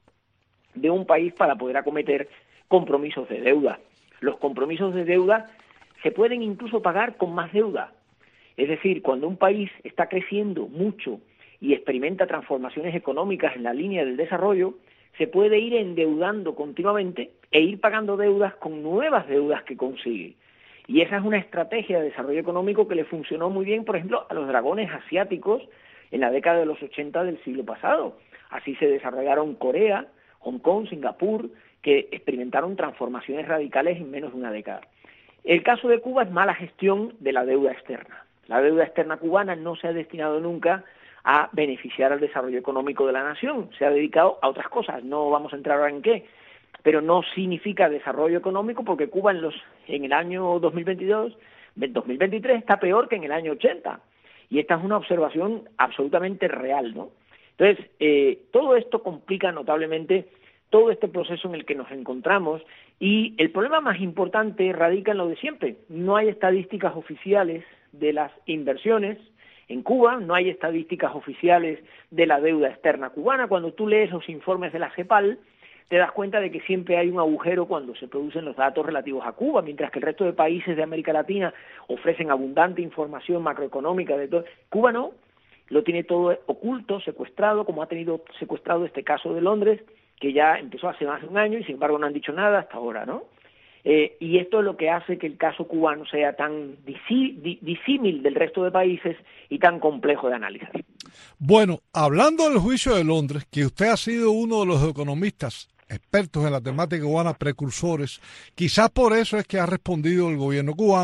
de un país para poder acometer compromisos de deuda. Los compromisos de deuda se pueden incluso pagar con más deuda. Es decir, cuando un país está creciendo mucho y experimenta transformaciones económicas en la línea del desarrollo, se puede ir endeudando continuamente e ir pagando deudas con nuevas deudas que consigue. Y esa es una estrategia de desarrollo económico que le funcionó muy bien, por ejemplo, a los dragones asiáticos en la década de los ochenta del siglo pasado. Así se desarrollaron Corea, Hong Kong, Singapur, que experimentaron transformaciones radicales en menos de una década. El caso de Cuba es mala gestión de la deuda externa. La deuda externa cubana no se ha destinado nunca a beneficiar al desarrollo económico de la nación, se ha dedicado a otras cosas, no vamos a entrar ahora en qué, pero no significa desarrollo económico porque Cuba en los en el año dos mil veintidós, dos mil veintitrés está peor que en el año ochenta, y esta es una observación absolutamente real, ¿no? Entonces, eh, todo esto complica notablemente todo este proceso en el que nos encontramos, y el problema más importante radica en lo de siempre. No hay estadísticas oficiales de las inversiones en Cuba, no hay estadísticas oficiales de la deuda externa cubana. Cuando tú lees los informes de la CEPAL, te das cuenta de que siempre hay un agujero cuando se producen los datos relativos a Cuba, mientras que el resto de países de América Latina ofrecen abundante información macroeconómica de todo. Cuba no, lo tiene todo oculto, secuestrado, como ha tenido secuestrado este caso de Londres, que ya empezó hace más de un año y sin embargo no han dicho nada hasta ahora, ¿no? Eh, y esto es lo que hace que el caso cubano sea tan disí, di, disímil del resto de países y tan complejo de analizar. Bueno, hablando del juicio de Londres, que usted ha sido uno de los economistas expertos en la temática cubana, precursores, quizás por eso es que ha respondido el gobierno cubano,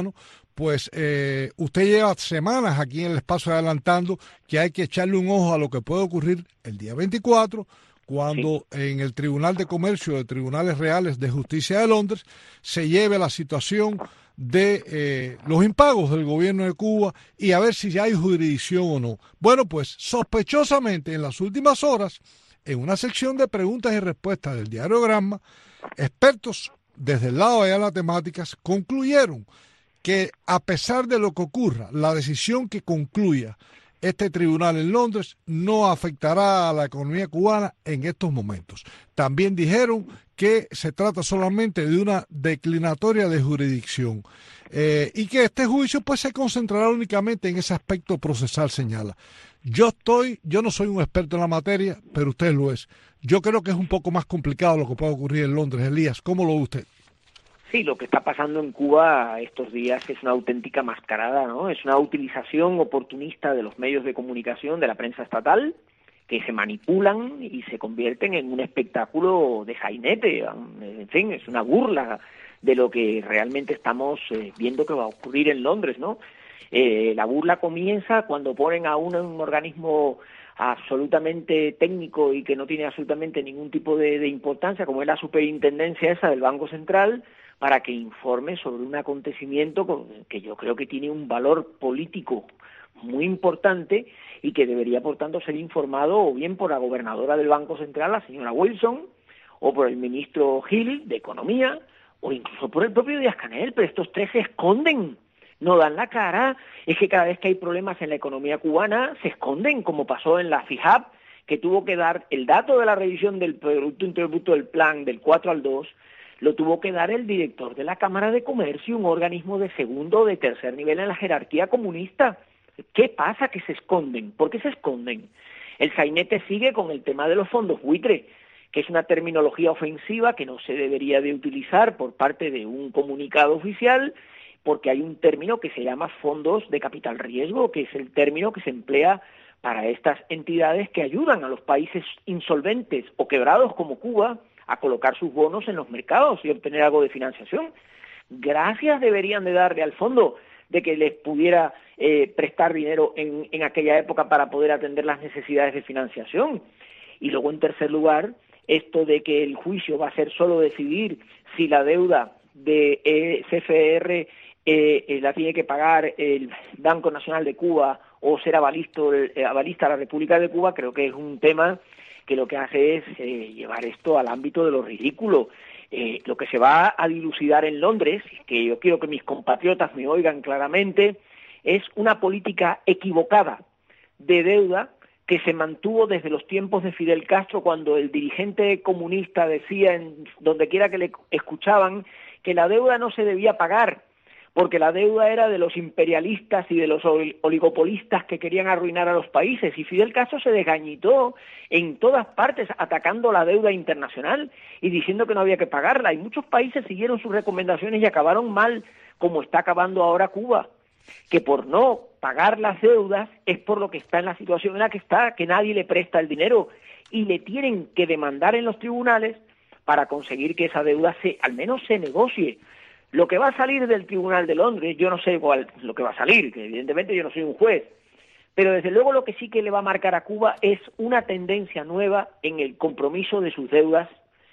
pues eh, usted lleva semanas aquí en el espacio adelantando que hay que echarle un ojo a lo que puede ocurrir el día veinticuatro, cuando sí. en el Tribunal de Comercio de Tribunales Reales de Justicia de Londres se lleve la situación de eh, los impagos del gobierno de Cuba y a ver si ya hay jurisdicción o no. Bueno, pues sospechosamente en las últimas horas, en una sección de preguntas y respuestas del diario Granma, expertos desde el lado de las temáticas concluyeron que a pesar de lo que ocurra, la decisión que concluya este tribunal en Londres no afectará a la economía cubana en estos momentos. También dijeron que se trata solamente de una declinatoria de jurisdicción eh, y que este juicio pues se concentrará únicamente en ese aspecto procesal, señala. Yo estoy, yo no soy un experto en la materia, pero usted lo es. Yo creo que es un poco más complicado lo que puede ocurrir en Londres. Elías, ¿cómo lo ve usted? Sí, lo que está pasando en Cuba estos días es una auténtica mascarada, ¿no? Es una utilización oportunista de los medios de comunicación, de la prensa estatal, que se manipulan y se convierten en un espectáculo de sainete. En fin, es una burla de lo que realmente estamos eh, viendo que va a ocurrir en Londres, ¿no? Eh, la burla comienza cuando ponen a un, un organismo absolutamente técnico y que no tiene absolutamente ningún tipo de, de importancia, como es la superintendencia esa del Banco Central, para que informe sobre un acontecimiento con, que yo creo que tiene un valor político muy importante y que debería, por tanto, ser informado o bien por la gobernadora del Banco Central, la señora Wilson, o por el ministro Hill de Economía, o incluso por el propio Díaz-Canel, pero estos tres se esconden, no dan la cara. Es que cada vez que hay problemas en la economía cubana, se esconden, como pasó en la FIJAP, que tuvo que dar el dato de la revisión del Producto Interior Bruto del Plan del cuatro al dos, lo tuvo que dar el director de la Cámara de Comercio, un organismo de segundo o de tercer nivel en la jerarquía comunista. ¿Qué pasa? Que se esconden. ¿Por qué se esconden? El sainete sigue con el tema de los fondos buitre, que es una terminología ofensiva que no se debería de utilizar por parte de un comunicado oficial, porque hay un término que se llama fondos de capital riesgo, que es el término que se emplea para estas entidades que ayudan a los países insolventes o quebrados como Cuba a colocar sus bonos en los mercados y obtener algo de financiación. Gracias deberían de darle al fondo de que les pudiera eh, prestar dinero en, en aquella época para poder atender las necesidades de financiación. Y luego, en tercer lugar, esto de que el juicio va a ser solo decidir si la deuda de eh, C F R eh, eh, la tiene que pagar el Banco Nacional de Cuba o ser avalista, eh, avalista a la República de Cuba, creo que es un tema que lo que hace es eh, llevar esto al ámbito de lo ridículo. Eh, lo que se va a dilucidar en Londres, que yo quiero que mis compatriotas me oigan claramente, es una política equivocada de deuda que se mantuvo desde los tiempos de Fidel Castro, cuando el dirigente comunista decía en donde quiera que le escuchaban que la deuda no se debía pagar, porque la deuda era de los imperialistas y de los oligopolistas que querían arruinar a los países, y Fidel Castro se desgañitó en todas partes atacando la deuda internacional y diciendo que no había que pagarla, y muchos países siguieron sus recomendaciones y acabaron mal, como está acabando ahora Cuba, que por no pagar las deudas es por lo que está en la situación en la que está, que nadie le presta el dinero, y le tienen que demandar en los tribunales para conseguir que esa deuda se, al menos se negocie. Lo que va a salir del Tribunal de Londres, yo no sé cuál lo que va a salir, que evidentemente yo no soy un juez, pero desde luego lo que sí que le va a marcar a Cuba es una tendencia nueva en el compromiso de sus deudas,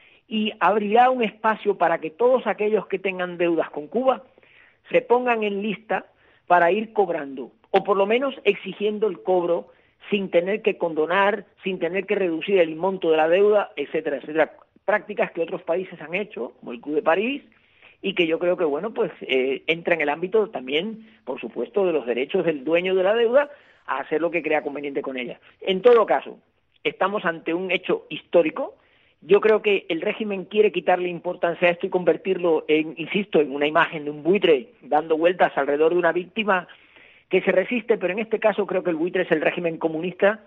y abrirá un espacio para que todos aquellos que tengan deudas con Cuba se pongan en lista para ir cobrando, o por lo menos exigiendo el cobro sin tener que condonar, sin tener que reducir el monto de la deuda, etcétera, etcétera. Prácticas que otros países han hecho, como el Club de París, y que yo creo que, bueno, pues eh, entra en el ámbito también, por supuesto, de los derechos del dueño de la deuda a hacer lo que crea conveniente con ella. En todo caso, estamos ante un hecho histórico. Yo creo que el régimen quiere quitarle importancia a esto y convertirlo en, insisto, en una imagen de un buitre dando vueltas alrededor de una víctima que se resiste, pero en este caso creo que el buitre es el régimen comunista,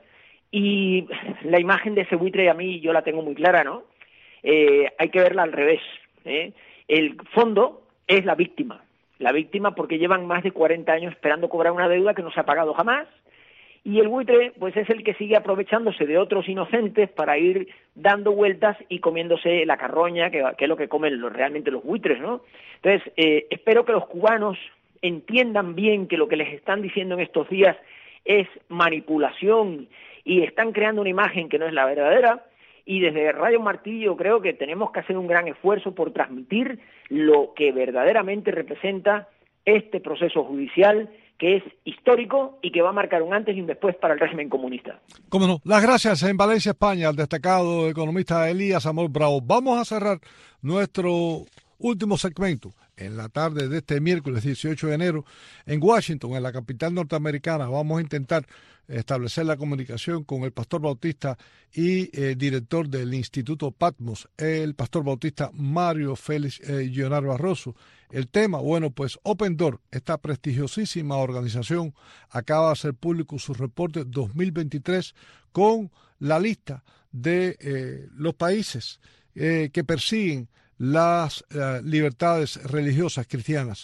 y la imagen de ese buitre a mí yo la tengo muy clara, ¿no? Eh, hay que verla al revés, ¿eh? El fondo es la víctima, la víctima porque llevan más de cuarenta años esperando cobrar una deuda que no se ha pagado jamás, y el buitre pues es el que sigue aprovechándose de otros inocentes para ir dando vueltas y comiéndose la carroña, que, que es lo que comen los, realmente los buitres, ¿no? Entonces, eh, espero que los cubanos entiendan bien que lo que les están diciendo en estos días es manipulación y están creando una imagen que no es la verdadera. Y desde Radio Martí yo creo que tenemos que hacer un gran esfuerzo por transmitir lo que verdaderamente representa este proceso judicial, que es histórico y que va a marcar un antes y un después para el régimen comunista. Cómo no. Las gracias en Valencia, España, al destacado economista Elías Amor Bravo. Vamos a cerrar nuestro último segmento en la tarde de este miércoles dieciocho de enero en Washington, en la capital norteamericana. Vamos a intentar establecer la comunicación con el pastor bautista y eh, director del Instituto Patmos, el pastor bautista Mario Félix eh, Leonard Barroso. El tema, bueno, pues Open Door, esta prestigiosísima organización, acaba de hacer público su reporte dos mil veintitrés con la lista de eh, los países eh, que persiguen las uh, libertades religiosas cristianas.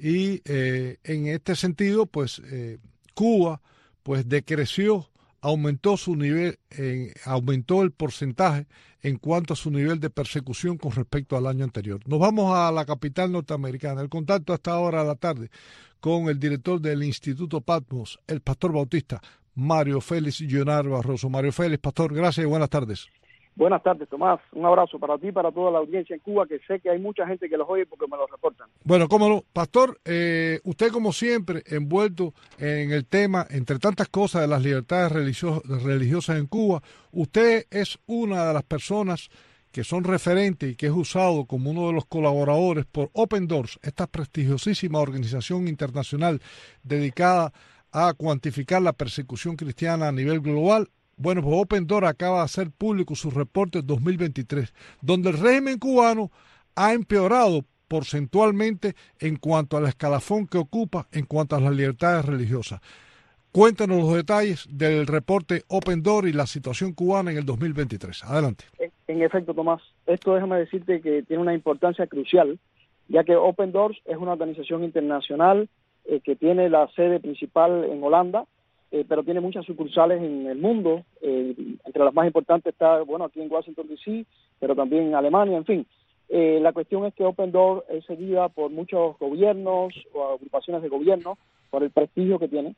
Y eh, en este sentido, pues eh, Cuba pues decreció, aumentó su nivel, eh, aumentó el porcentaje en cuanto a su nivel de persecución con respecto al año anterior. Nos vamos a la capital norteamericana. El contacto hasta ahora de la tarde con el director del Instituto Patmos, el pastor bautista Mario Félix Leonard Barroso. Mario Félix, pastor, gracias y buenas tardes. Buenas tardes, Tomás. Un abrazo para ti y para toda la audiencia en Cuba, que sé que hay mucha gente que los oye porque me lo reportan. Bueno, cómo no. Pastor, eh, usted como siempre envuelto en el tema, entre tantas cosas, de las libertades religiosas, religiosas en Cuba, usted es una de las personas que son referentes y que es usado como uno de los colaboradores por Open Doors, esta prestigiosísima organización internacional dedicada a cuantificar la persecución cristiana a nivel global. Bueno, pues Open Door acaba de hacer público su reporte dos mil veintitrés, donde el régimen cubano ha empeorado porcentualmente en cuanto al escalafón que ocupa en cuanto a las libertades religiosas. Cuéntanos los detalles del reporte Open Door y la situación cubana en el dos mil veintitrés. Adelante. En efecto, Tomás, esto déjame decirte que tiene una importancia crucial, ya que Open Doors es una organización internacional eh, que tiene la sede principal en Holanda, Eh, pero tiene muchas sucursales en el mundo. Eh, entre las más importantes está, bueno, aquí en Washington D C, pero también en Alemania, en fin. Eh, la cuestión es que Open Door es seguida por muchos gobiernos o agrupaciones de gobierno por el prestigio que tiene.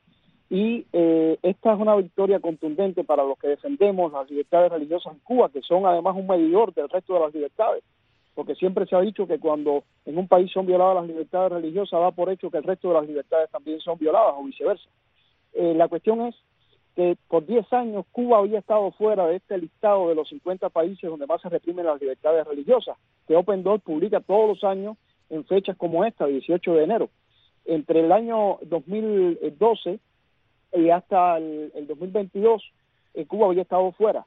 Y eh, esta es una victoria contundente para los que defendemos las libertades religiosas en Cuba, que son además un medidor del resto de las libertades. Porque siempre se ha dicho que cuando en un país son violadas las libertades religiosas, da por hecho que el resto de las libertades también son violadas o viceversa. Eh, la cuestión es que por diez años Cuba había estado fuera de este listado de los cincuenta países donde más se reprimen las libertades religiosas, que Open Door publica todos los años en fechas como esta, dieciocho de enero. Entre el año dos mil doce y hasta el, el dos mil veintidós, eh, Cuba había estado fuera.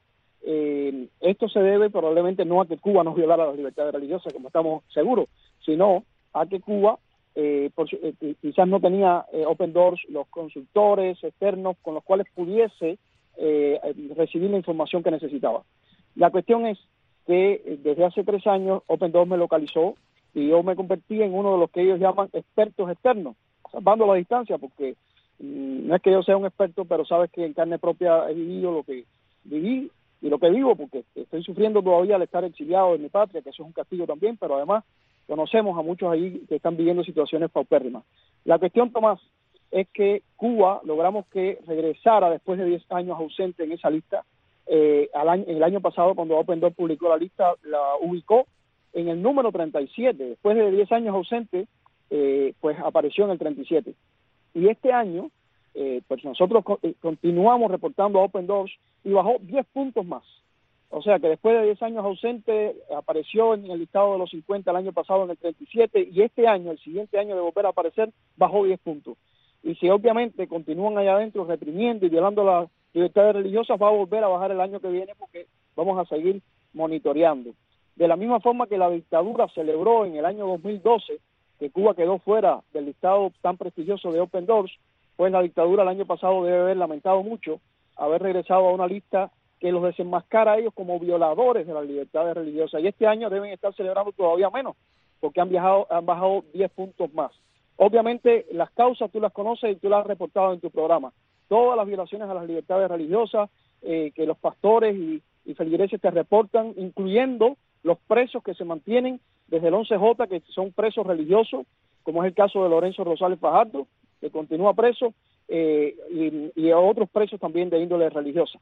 Eh, esto se debe probablemente no a que Cuba no violara las libertades religiosas, como estamos seguros, sino a que Cuba Eh, por, eh, quizás no tenía eh, Open Doors los consultores externos con los cuales pudiese eh, recibir la información que necesitaba. La cuestión es que eh, desde hace tres años Open Doors me localizó y yo me convertí en uno de los que ellos llaman expertos externos, salvando la distancia, porque mm, no es que yo sea un experto, pero sabes que en carne propia he vivido lo que viví y lo que vivo, porque estoy sufriendo todavía al estar exiliado de mi patria, que eso es un castigo también, pero además conocemos a muchos ahí que están viviendo situaciones paupérrimas. La cuestión, Tomás, es que Cuba logramos que regresara después de diez años ausente en esa lista. Eh, al año, el año pasado, cuando Open Door publicó la lista, la ubicó en el número treinta y siete. Después de diez años ausente, eh, pues apareció en el treinta y siete. Y este año, eh, pues nosotros co- eh, continuamos reportando a Open Doors y bajó diez puntos más. O sea que después de diez años ausente, apareció en el listado de los cincuenta el año pasado en el treinta y siete, y este año, el siguiente año de volver a aparecer, bajó diez puntos. Y si obviamente continúan allá adentro reprimiendo y violando las libertades religiosas, va a volver a bajar el año que viene, porque vamos a seguir monitoreando. De la misma forma que la dictadura celebró en el año dos mil doce que Cuba quedó fuera del listado tan prestigioso de Open Doors, pues la dictadura el año pasado debe haber lamentado mucho haber regresado a una lista que los desenmascara a ellos como violadores de las libertades religiosas. Y este año deben estar celebrando todavía menos, porque han, viajado, han bajado diez puntos más. Obviamente, las causas tú las conoces y tú las has reportado en tu programa. Todas las violaciones a las libertades religiosas eh, que los pastores y, y feligreses te reportan, incluyendo los presos que se mantienen desde el once J, que son presos religiosos, como es el caso de Lorenzo Rosales Fajardo, que continúa preso, eh, y, y a otros presos también de índole religiosa.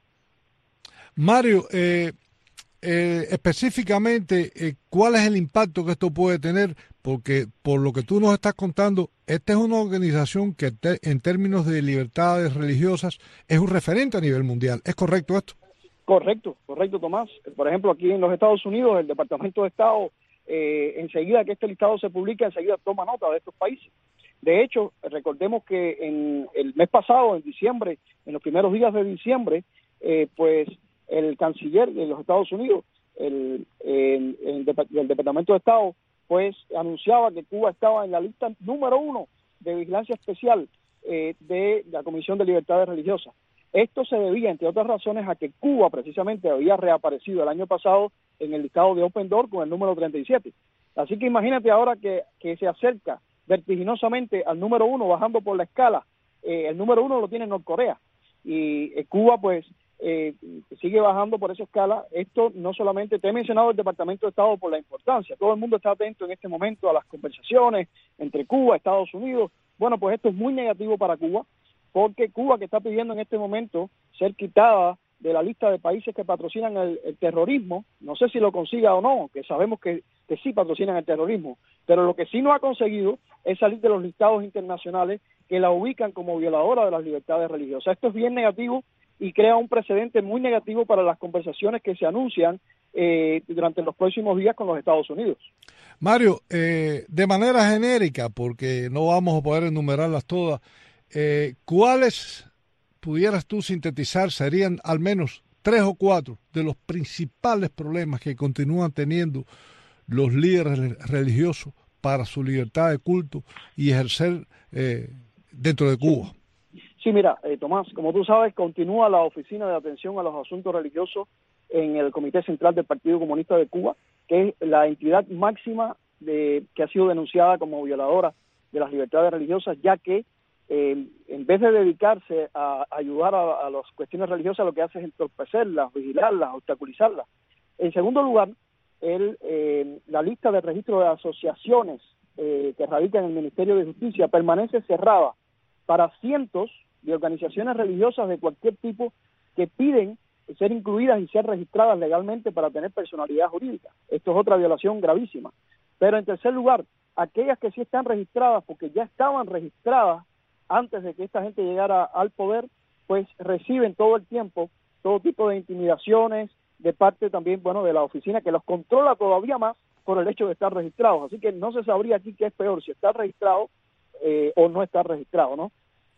Mario, eh, eh, específicamente, eh, ¿cuál es el impacto que esto puede tener? Porque por lo que tú nos estás contando, esta es una organización que te, en términos de libertades religiosas es un referente a nivel mundial. ¿Es correcto esto? Correcto, correcto, Tomás. Por ejemplo, aquí en los Estados Unidos, el Departamento de Estado, eh, enseguida que este listado se publica, enseguida toma nota de estos países. De hecho, recordemos que en el mes pasado, en diciembre, en los primeros días de diciembre, eh, pues el canciller de los Estados Unidos, el, el, el, el Departamento de Estado, pues anunciaba que Cuba estaba en la lista número uno de vigilancia especial eh, de la Comisión de Libertades Religiosas. Esto se debía, entre otras razones, a que Cuba precisamente había reaparecido el año pasado en el listado de Open Door con el número treinta y siete. Así que imagínate ahora que, que se acerca vertiginosamente al número uno, bajando por la escala. Eh, el número uno lo tiene Norcorea y eh, Cuba pues eh, sigue bajando por esa escala. Esto no solamente, te he mencionado el Departamento de Estado por la importancia, todo el mundo está atento en este momento a las conversaciones entre Cuba y Estados Unidos. Bueno, pues esto es muy negativo para Cuba, porque Cuba, que está pidiendo en este momento ser quitada de la lista de países que patrocinan el, el terrorismo, no sé si lo consiga o no, que sabemos que, que sí patrocinan el terrorismo, pero lo que sí no ha conseguido es salir de los listados internacionales que la ubican como violadora de las libertades religiosas. Esto es bien negativo y crea un precedente muy negativo para las conversaciones que se anuncian eh, durante los próximos días con los Estados Unidos. Mario, eh, de manera genérica, porque no vamos a poder enumerarlas todas, eh, ¿cuáles pudieras tú sintetizar serían al menos tres o cuatro de los principales problemas que continúan teniendo los líderes religiosos para su libertad de culto y ejercer eh, dentro de Cuba? Sí, mira, eh, Tomás, como tú sabes, continúa la Oficina de Atención a los Asuntos Religiosos en el Comité Central del Partido Comunista de Cuba, que es la entidad máxima de, que ha sido denunciada como violadora de las libertades religiosas, ya que eh, en vez de dedicarse a ayudar a, a las cuestiones religiosas, lo que hace es entorpecerlas, vigilarlas, obstaculizarlas. En segundo lugar, el, eh, la lista de registro de asociaciones eh, que radican en el Ministerio de Justicia permanece cerrada para cientos de organizaciones religiosas de cualquier tipo que piden ser incluidas y ser registradas legalmente para tener personalidad jurídica. Esto es otra violación gravísima. Pero en tercer lugar, aquellas que sí están registradas, porque ya estaban registradas antes de que esta gente llegara al poder, pues reciben todo el tiempo todo tipo de intimidaciones de parte también, bueno, de la oficina, que los controla todavía más por el hecho de estar registrados. Así que no se sabría aquí qué es peor, si está registrado eh, o no está registrado, ¿no?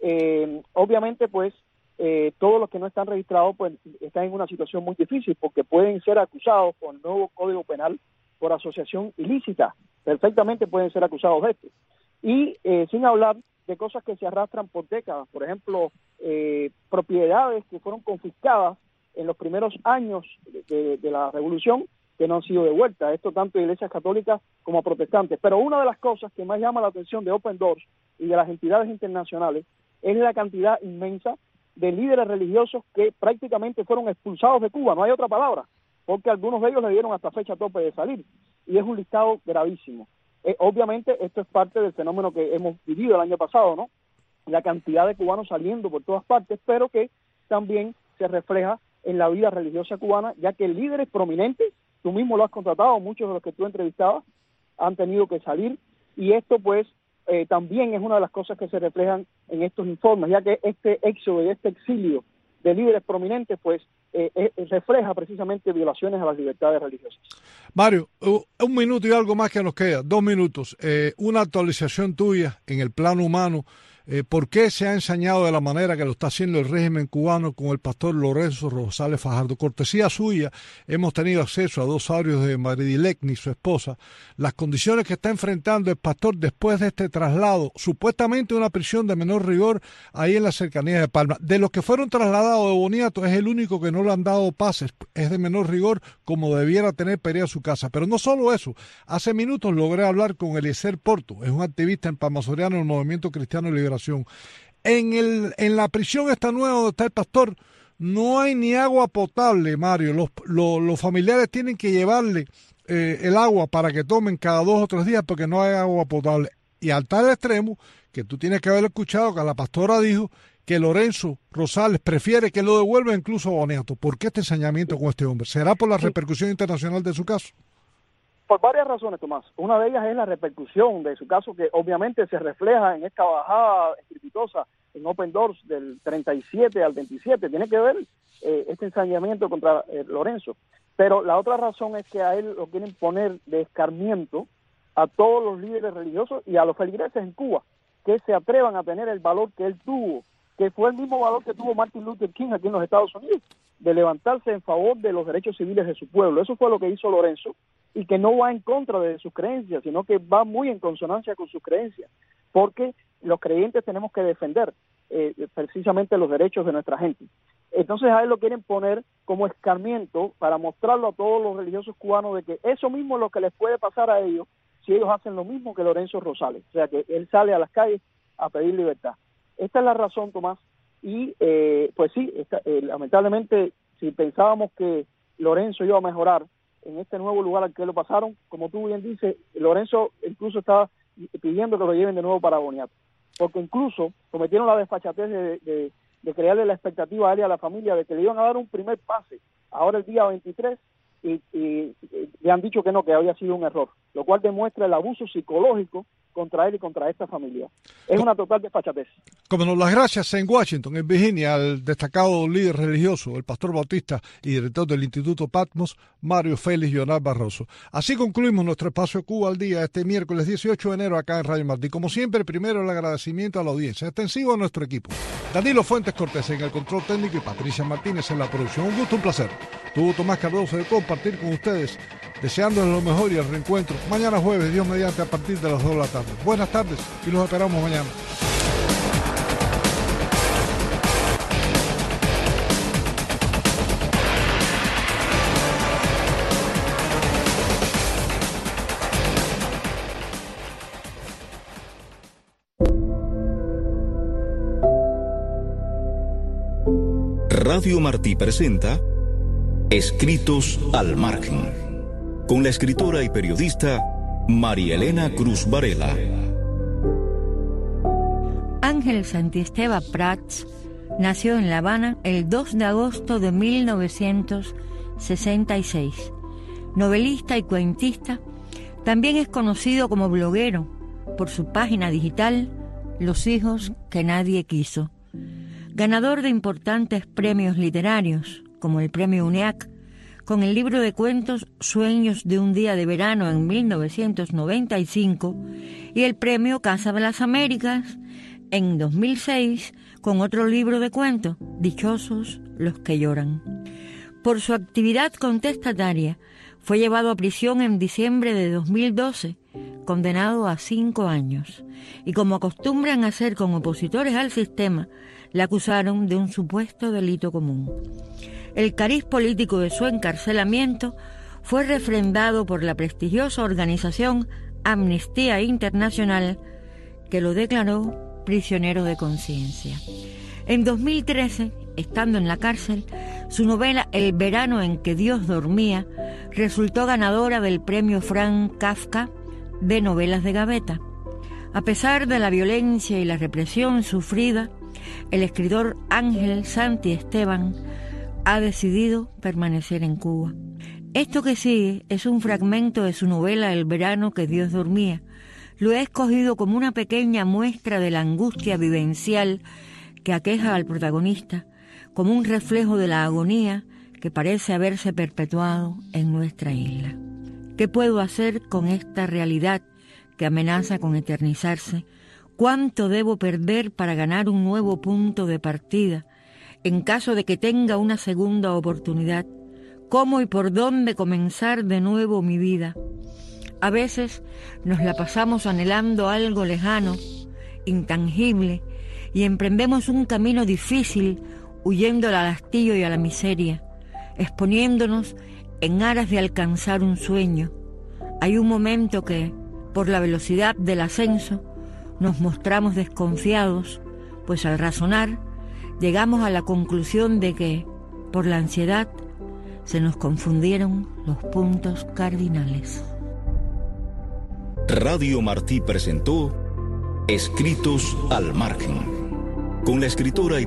Eh, obviamente, pues, eh, todos los que no están registrados, pues, están en una situación muy difícil, porque pueden ser acusados por el nuevo Código Penal por asociación ilícita. Perfectamente pueden ser acusados de esto. Y eh, sin hablar de cosas que se arrastran por décadas, por ejemplo, eh, propiedades que fueron confiscadas en los primeros años de, de, de la revolución, que no han sido devueltas, esto tanto de iglesias católicas como protestantes. Pero una de las cosas que más llama la atención de Open Doors y de las entidades internacionales es la cantidad inmensa de líderes religiosos que prácticamente fueron expulsados de Cuba, no hay otra palabra, porque algunos de ellos le dieron hasta fecha tope de salir, y es un listado gravísimo. Eh, obviamente esto es parte del fenómeno que hemos vivido el año pasado, ¿no? La cantidad de cubanos saliendo por todas partes, pero que también se refleja en la vida religiosa cubana, ya que líderes prominentes, tú mismo lo has contratado, muchos de los que tú entrevistabas han tenido que salir, y esto pues eh, también es una de las cosas que se reflejan en estos informes, ya que este éxodo y este exilio de líderes prominentes pues eh, eh, refleja precisamente violaciones a las libertades religiosas. Mario, un minuto y algo más que nos queda, dos minutos, eh, una actualización tuya en el plano humano. Eh, ¿Por qué se ha ensañado de la manera que lo está haciendo el régimen cubano con el pastor Lorenzo Rosales Fajardo? Cortesía suya, hemos tenido acceso a dos audios de Maridilecni, su esposa, las condiciones que está enfrentando el pastor después de este traslado, supuestamente una prisión de menor rigor ahí en la cercanía de Palma. De los que fueron trasladados de Boniato, es el único que no le han dado pases, es de menor rigor como debiera tener para ir a su casa. Pero no solo eso, hace minutos logré hablar con Eliezer Porto, es un activista en Palma Soriano del Movimiento Cristiano de Liberación. En, el, en la prisión esta nueva donde está el pastor no hay ni agua potable, Mario. Los, los, los familiares tienen que llevarle eh, el agua para que tomen cada dos o tres días porque no hay agua potable. Y al tal extremo que tú tienes que haber escuchado que la pastora dijo que Lorenzo Rosales prefiere que lo devuelva incluso a Boniato. ¿Por qué este ensañamiento con este hombre? ¿Será por la repercusión internacional de su caso? Por varias razones, Tomás. Una de ellas es la repercusión de su caso, que obviamente se refleja en esta bajada estrepitosa en Open Doors del treinta y siete al veintisiete. Tiene que ver eh, este ensañamiento contra eh, Lorenzo. Pero la otra razón es que a él lo quieren poner de escarmiento a todos los líderes religiosos y a los feligreses en Cuba, que se atrevan a tener el valor que él tuvo, que fue el mismo valor que tuvo Martin Luther King aquí en los Estados Unidos, de levantarse en favor de los derechos civiles de su pueblo. Eso fue lo que hizo Lorenzo, y que no va en contra de sus creencias, sino que va muy en consonancia con sus creencias, porque los creyentes tenemos que defender eh, precisamente los derechos de nuestra gente. Entonces a él lo quieren poner como escarmiento para mostrarlo a todos los religiosos cubanos de que eso mismo es lo que les puede pasar a ellos si ellos hacen lo mismo que Lorenzo Rosales, o sea que él sale a las calles a pedir libertad. Esta es la razón, Tomás, y eh, pues sí, esta, eh, lamentablemente si pensábamos que Lorenzo iba a mejorar en este nuevo lugar al que lo pasaron, como tú bien dices, Lorenzo incluso estaba pidiendo que lo lleven de nuevo para Boniato, porque incluso cometieron la desfachatez de, de, de crearle la expectativa a él y a la familia de que le iban a dar un primer pase ahora el día veintitrés, y, y, y le han dicho que no, que había sido un error, lo cual demuestra el abuso psicológico contra él y contra esta familia. Es una total desfachatez. Como nos las gracias en Washington, en Virginia, al destacado líder religioso, el pastor bautista y director del Instituto Patmos, Mario Félix Leonard Barroso. Así concluimos nuestro espacio Cuba al Día este miércoles dieciocho de enero acá en Radio Martí. Como siempre, primero el agradecimiento a la audiencia, extensivo a nuestro equipo. Danilo Fuentes Cortés en el control técnico y Patricia Martínez en la producción. Un gusto, un placer. Tuvo Tomás Cardoso de compartir con ustedes, deseándoles lo mejor y el reencuentro mañana jueves, Dios mediante, a partir de las dos de la tarde. Buenas tardes y los esperamos mañana. Radio Martí presenta Escritos al Margen, con la escritora y periodista María Elena Cruz Varela. Ángel Santisteban Prats nació en La Habana el dos de agosto de mil novecientos sesenta y seis. Novelista y cuentista, también es conocido como bloguero por su página digital Los hijos que nadie quiso. Ganador de importantes premios literarios, como el Premio UNEAC, con el libro de cuentos Sueños de un día de verano en mil novecientos noventa y cinco, y el Premio Casa de las Américas en dos mil seis, con otro libro de cuentos, Dichosos los que lloran. Por su actividad contestataria, fue llevado a prisión en diciembre de dos mil doce, condenado a cinco años, y como acostumbran hacer con opositores al sistema, le acusaron de un supuesto delito común. El cariz político de su encarcelamiento fue refrendado por la prestigiosa organización Amnistía Internacional, que lo declaró prisionero de conciencia. En dos mil trece, estando en la cárcel, su novela El verano en que Dios dormía resultó ganadora del premio Franz Kafka de novelas de gaveta. A pesar de la violencia y la represión sufrida, el escritor Ángel Santisteban ha decidido permanecer en Cuba. Esto que sigue es un fragmento de su novela El verano que Dios dormía. Lo he escogido como una pequeña muestra de la angustia vivencial que aqueja al protagonista, como un reflejo de la agonía que parece haberse perpetuado en nuestra isla. ¿Qué puedo hacer con esta realidad que amenaza con eternizarse? ¿Cuánto debo perder para ganar un nuevo punto de partida en caso de que tenga una segunda oportunidad? ¿Cómo y por dónde comenzar de nuevo mi vida? A veces nos la pasamos anhelando algo lejano, intangible, y emprendemos un camino difícil huyendo al hastío y a la miseria, exponiéndonos en aras de alcanzar un sueño. Hay un momento que, por la velocidad del ascenso, nos mostramos desconfiados, pues al razonar llegamos a la conclusión de que, por la ansiedad, se nos confundieron los puntos cardinales. Radio Martí presentó Escritos al margen, con la escritora y